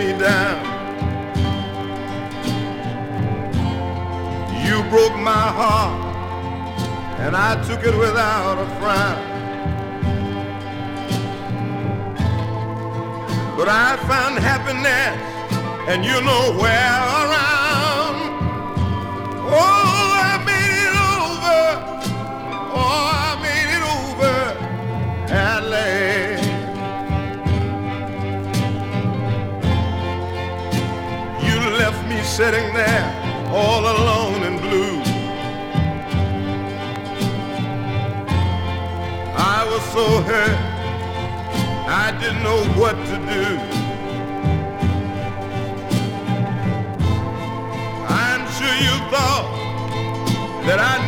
me down. You broke my heart, and I took it without a frown. But I found happiness, and you know where around. Oh, I made it over. Oh, I made it over at last. You left me sitting there all alone and blue. I was so hurt, I didn't know what to do. I'm sure you thought that I